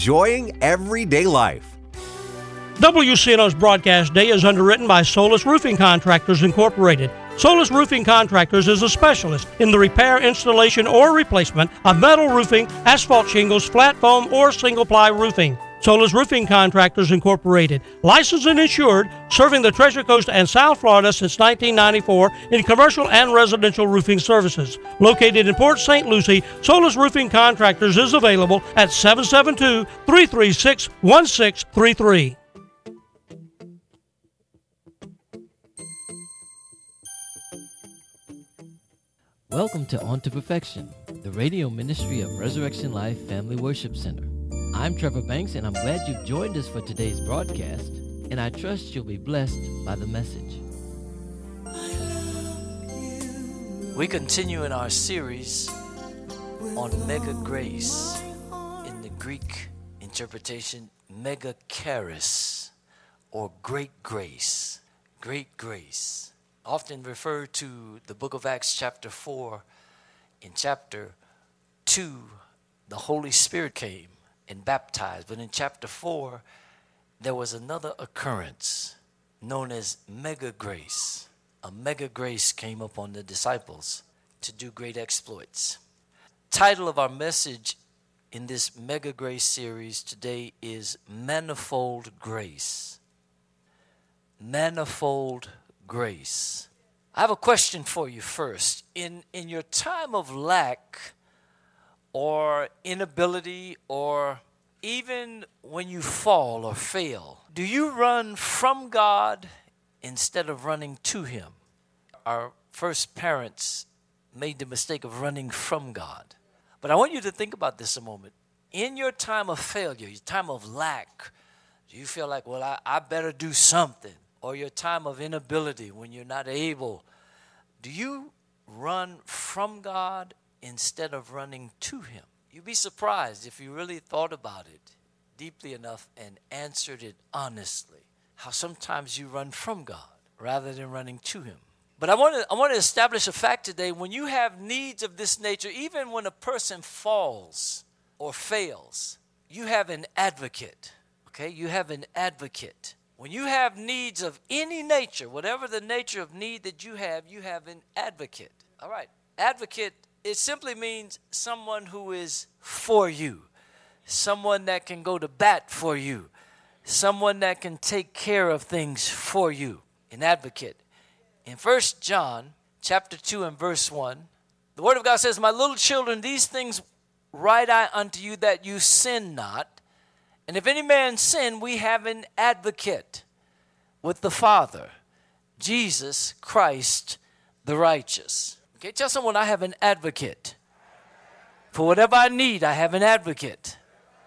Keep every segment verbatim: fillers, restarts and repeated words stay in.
enjoying everyday life. W C N O's broadcast day is underwritten by Solus Roofing Contractors Incorporated. Solus Roofing Contractors is a specialist in the repair, installation, or replacement of metal roofing, asphalt shingles, flat foam, or single-ply roofing. Solus Roofing Contractors Incorporated, licensed and insured, serving the Treasure Coast and South Florida since nineteen ninety-four in commercial and residential roofing services. Located in Port Saint Lucie, Solus Roofing Contractors is available at seven seven two, three three six, one six three three. Welcome to On to Perfection, the radio ministry of Resurrection Life Family Worship Center. I'm Trevor Banks, and I'm glad you've joined us for today's broadcast, and I trust you'll be blessed by the message. We continue in our series on mega grace. In the Greek interpretation, mega charis, or great grace. Great grace. Often referred to the book of Acts chapter four. In chapter two, the Holy Spirit came and baptized. But in chapter four, there was another occurrence known as mega grace. A mega grace came upon the disciples to do great exploits. Title of our message in this mega grace series today is Manifold Grace. Manifold Grace. I have a question for you first. In in your time of lack or inability, or even when you fall or fail, do you run from God instead of running to Him? Our first parents made the mistake of running from God. But I want you to think about this a moment. In your time of failure, your time of lack, do you feel like, well, I, I better do something? Or your time of inability, when you're not able, do you run from God instead of running to Him? You'd be surprised if you really thought about it deeply enough and answered it honestly, how sometimes you run from God rather than running to Him. But I want to I want to establish a fact today. When you have needs of this nature, even when a person falls or fails, you have an advocate, okay? You have an advocate. When you have needs of any nature, whatever the nature of need that you have, you have an advocate. All right. Advocate, it simply means someone who is for you, someone that can go to bat for you, someone that can take care of things for you, an advocate. In First John chapter two and verse one, the Word of God says, "My little children, these things write I unto you, that you sin not. And if any man sin, we have an advocate with the Father, Jesus Christ the righteous." Okay, tell someone, I have an advocate. For whatever I need, I have an advocate.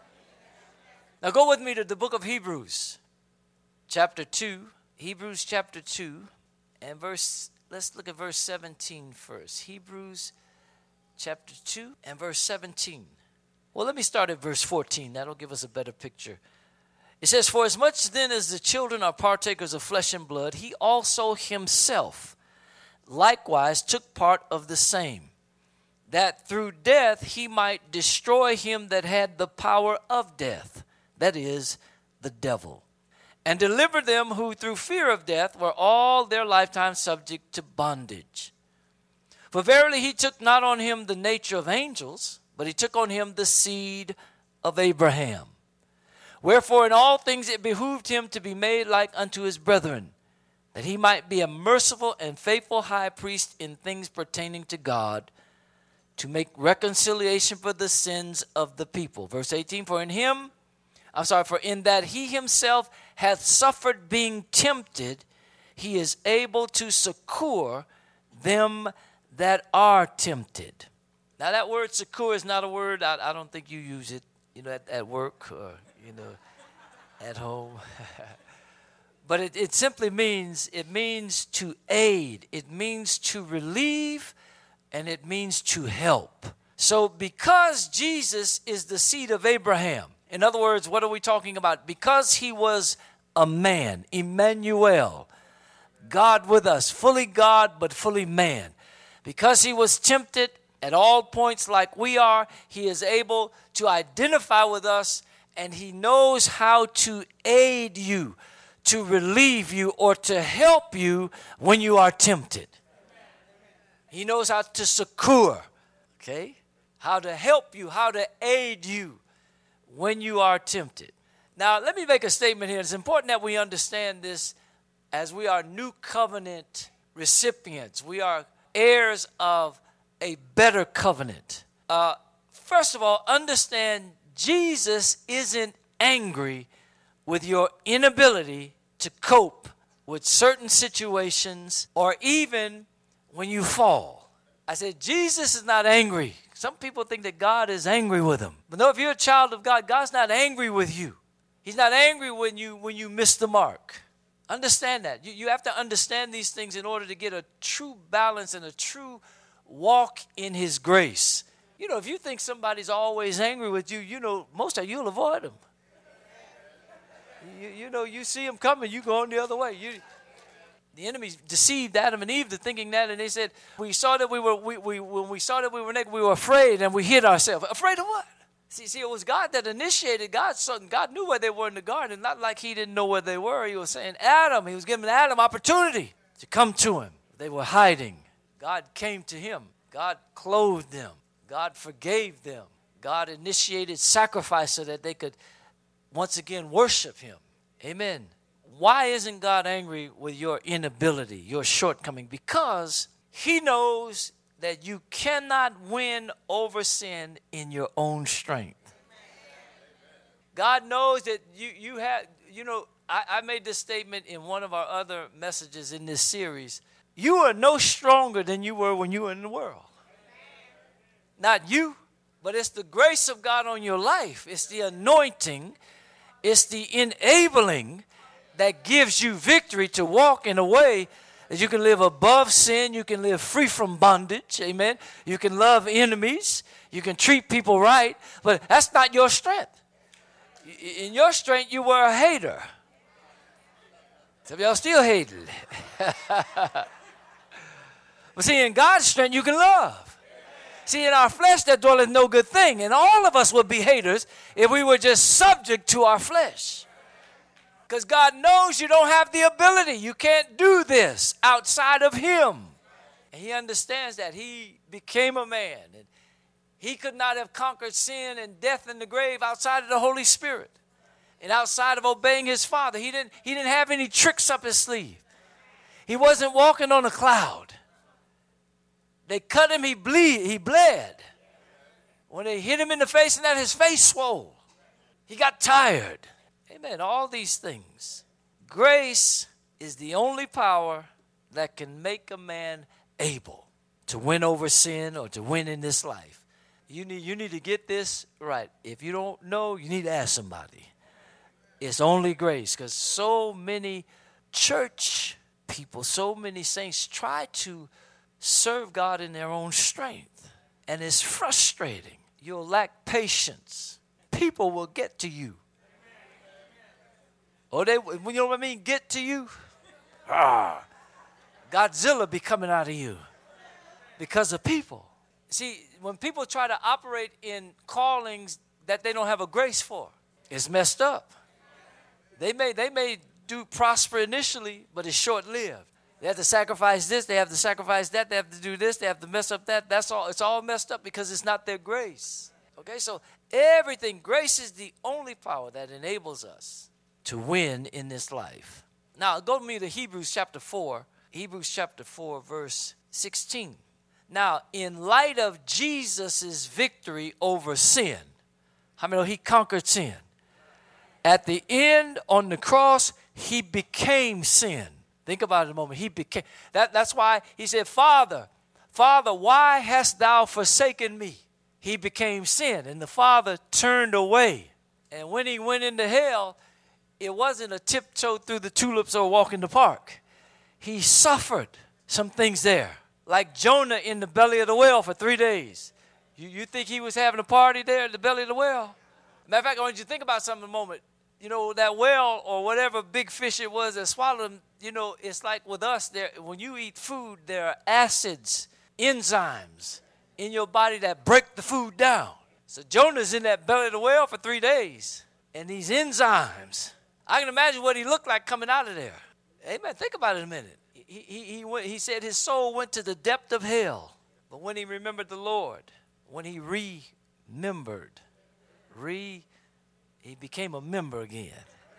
Now go with me to the book of Hebrews, chapter two. Hebrews chapter two, and verse, let's look at verse seventeen first. Hebrews chapter two and verse seventeen. Well, let me start at verse fourteen. That'll give us a better picture. It says, "For as much then as the children are partakers of flesh and blood, he also himself likewise took part of the same, that through death he might destroy him that had the power of death, that is, the devil, and deliver them who through fear of death were all their lifetime subject to bondage. For verily he took not on him the nature of angels, but he took on him the seed of Abraham. Wherefore in all things it behooved him to be made like unto his brethren, that he might be a merciful and faithful high priest in things pertaining to God, to make reconciliation for the sins of the people." Verse eighteen, "For in him, I'm sorry, for in that he himself hath suffered being tempted, he is able to succor them that are tempted." Now that word succor is not a word, I, I don't think you use it, you know, at, at work or, you know, at home. But it, it simply means, it means to aid, it means to relieve, and it means to help. So because Jesus is the seed of Abraham, in other words, what are we talking about? Because he was a man, Emmanuel, God with us, fully God but fully man. Because he was tempted at all points like we are, he is able to identify with us and he knows how to aid you, to relieve you, or to help you when you are tempted. He knows how to succor, okay? How to help you, how to aid you when you are tempted. Now, let me make a statement here. It's important that we understand this as we are new covenant recipients. We are heirs of a better covenant. Uh, first of all, understand Jesus isn't angry with your inability to cope with certain situations or even when you fall. I said, Jesus is not angry. Some people think that God is angry with them. But no, if you're a child of God, God's not angry with you. He's not angry when you when you miss the mark. Understand that. You, you have to understand these things in order to get a true balance and a true walk in his grace. You know, if you think somebody's always angry with you, you know, most of you will avoid them. You, you know, you see them coming, you go on the other way. You, the enemy deceived Adam and Eve to thinking that, and they said, we saw that we were, we, we, when we saw that we were naked, we were afraid, and we hid ourselves. Afraid of what? See, see, it was God that initiated. God, God knew where they were in the garden, not like he didn't know where they were. He was saying, Adam, he was giving Adam opportunity to come to him. They were hiding. God came to him. God clothed them. God forgave them. God initiated sacrifice so that they could once again worship him. Amen. Why isn't God angry with your inability, your shortcoming? Because he knows that you cannot win over sin in your own strength. God knows that you, you have, you know, I, I made this statement in one of our other messages in this series. You are no stronger than you were when you were in the world. Not you, but it's the grace of God on your life. It's the anointing. It's the enabling that gives you victory to walk in a way that you can live above sin. You can live free from bondage. Amen. You can love enemies. You can treat people right. But that's not your strength. In your strength, you were a hater. Some of y'all still hating. But see, in God's strength, you can love. See, in our flesh, there dwelleth no good thing. And all of us would be haters if we were just subject to our flesh. Because God knows you don't have the ability. You can't do this outside of him. And he understands that. He became a man. And he could not have conquered sin and death and the grave outside of the Holy Spirit. And outside of obeying his Father. He didn't, he didn't have any tricks up his sleeve. He wasn't walking on a cloud. They cut him, he bleed, he bled. When they hit him in the face and that, his face swole. He got tired. Amen. All these things. Grace is the only power that can make a man able to win over sin or to win in this life. You need, you need to get this right. If you don't know, you need to ask somebody. It's only grace, because so many church people, so many saints try to serve God in their own strength. And it's frustrating. You'll lack patience. People will get to you. Oh, they, you know what I mean? Get to you. Ah, Godzilla be coming out of you because of people. See, when people try to operate in callings that they don't have a grace for, it's messed up. They may, they may do prosper initially, but it's short-lived. They have to sacrifice this, they have to sacrifice that, they have to do this, they have to mess up that. That's all. It's all messed up because it's not their grace. Okay, so everything, grace is the only power that enables us to win in this life. Now, go with me to Hebrews chapter four. Hebrews chapter four, verse sixteen. Now, in light of Jesus' victory over sin, how many know he conquered sin? At the end on the cross, he became sin. Think about it a moment. He became that. That's why he said, Father, Father, why hast thou forsaken me? He became sin, and the Father turned away. And when he went into hell, it wasn't a tiptoe through the tulips or walk in the park. He suffered some things there, like Jonah in the belly of the whale for three days. You, you think he was having a party there in the belly of the whale? Matter of fact, I want you to think about something a moment. You know, that whale or whatever big fish it was that swallowed him, you know, it's like with us, there. When you eat food, there are acids, enzymes in your body that break the food down. So Jonah's in that belly of the whale for three days. and these enzymes. I can imagine what he looked like coming out of there. Amen. Think about it a minute. He, he, he, went, he said his soul went to the depth of hell. But when he remembered the Lord, when he remembered, re, he became a member again.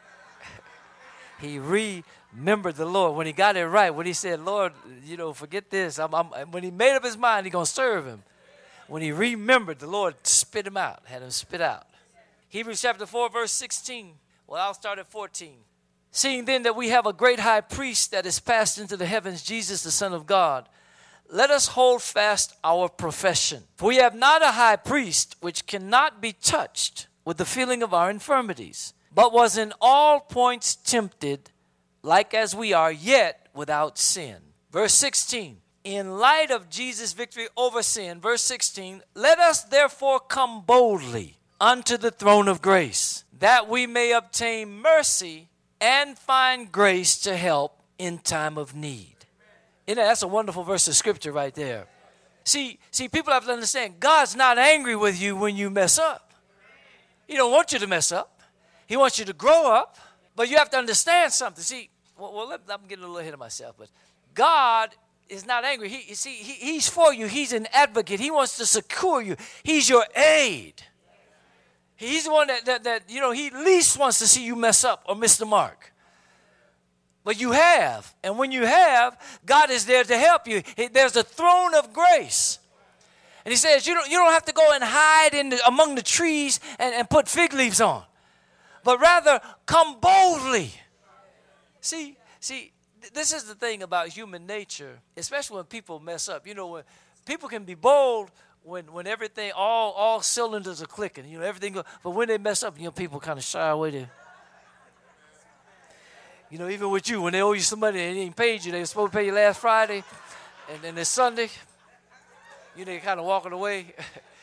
He remembered the Lord. When he got it right, when he said, Lord, you know, forget this. I'm, I'm, when he made up his mind, he's going to serve him. When he remembered, the Lord spit him out, had him spit out. Hebrews chapter four, verse sixteen. Well, I'll start at fourteen. Seeing then that we have a great high priest that is passed into the heavens, Jesus, the Son of God, let us hold fast our profession. For we have not a high priest which cannot be touched with the feeling of our infirmities, but was in all points tempted, like as we are, yet without sin. Verse sixteen. In light of Jesus' victory over sin, verse sixteen, let us therefore come boldly unto the throne of grace, that we may obtain mercy and find grace to help in time of need. You know, that's a wonderful verse of scripture right there. See, see, people have to understand, God's not angry with you when you mess up. He don't want you to mess up. He wants you to grow up, but you have to understand something. See, well, well let, I'm getting a little ahead of myself, but God is not angry. He, you see, he, he's for you. He's an advocate. He wants to secure you. He's your aid. He's the one that, that, that, you know, he least wants to see you mess up or miss the mark. But you have. And when you have, God is there to help you. There's a throne of grace. And he says, you don't, you don't have to go and hide in the, among the trees and, and put fig leaves on. But rather, come boldly. See, see, this is the thing about human nature, especially when people mess up. You know, when people can be bold when when everything, all all cylinders are clicking, you know, everything goes, but when they mess up, you know, people kind of shy away to, you know, even with you, when they owe you some money and they ain't paid you, they were supposed to pay you last Friday, and then it's Sunday, you know, kind of walking away.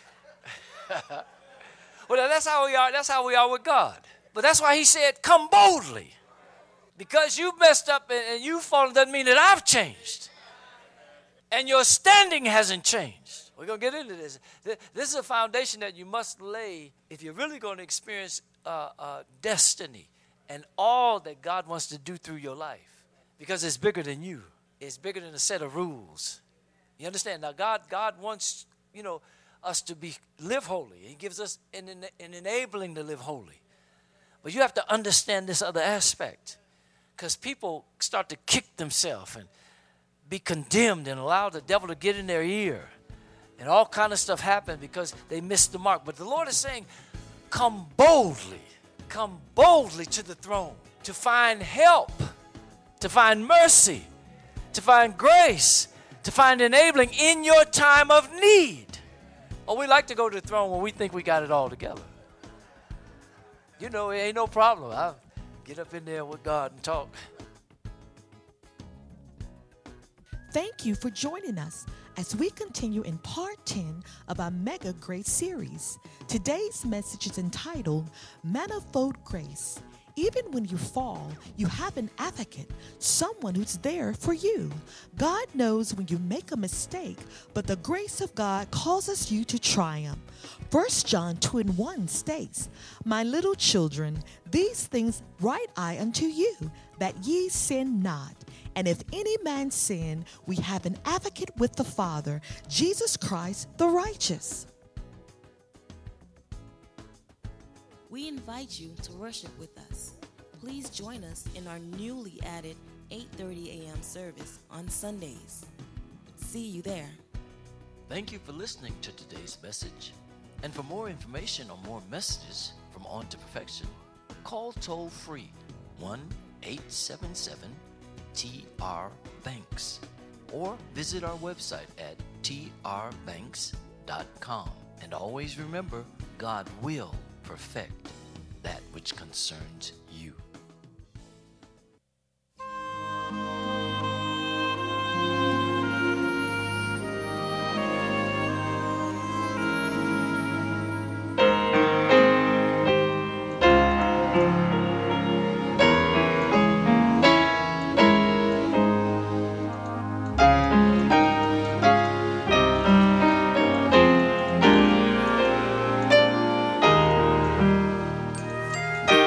Well, that's how we are, that's how we are with God. But that's why he said, come boldly. Because you messed up and, and you've fallen doesn't mean that I've changed. And your standing hasn't changed. We're going to get into this. This is a foundation that you must lay if you're really going to experience uh, uh, destiny and all that God wants to do through your life. Because it's bigger than you. It's bigger than a set of rules. You understand? Now, God, God wants, you know, us to be live holy. He gives us an, an enabling to live holy. But you have to understand this other aspect. Because people start to kick themselves and be condemned and allow the devil to get in their ear. And all kind of stuff happen because they missed the mark. But the Lord is saying, come boldly. Come boldly to the throne to find help, to find mercy, to find grace, to find enabling in your time of need. Oh, we like to go to the throne when we think we got it all together. You know, it ain't no problem. I'll get up in there with God and talk. Thank you for joining us as we continue in part ten of our Mega Grace series. Today's message is entitled Manifold Grace. Even when you fall, you have an advocate, someone who's there for you. God knows when you make a mistake, but the grace of God causes you to triumph. First John two and one states, My little children, these things write I unto you, that ye sin not. And if any man sin, we have an advocate with the Father, Jesus Christ the righteous. We invite you to worship with us. Please join us in our newly added eight thirty a.m. service on Sundays. See you there. Thank you for listening to today's message. And for more information or more messages from On to Perfection, call toll free one eight seven seven T R Banks or visit our website at T R banks dot com. And always remember, God will perfect that which concerns you.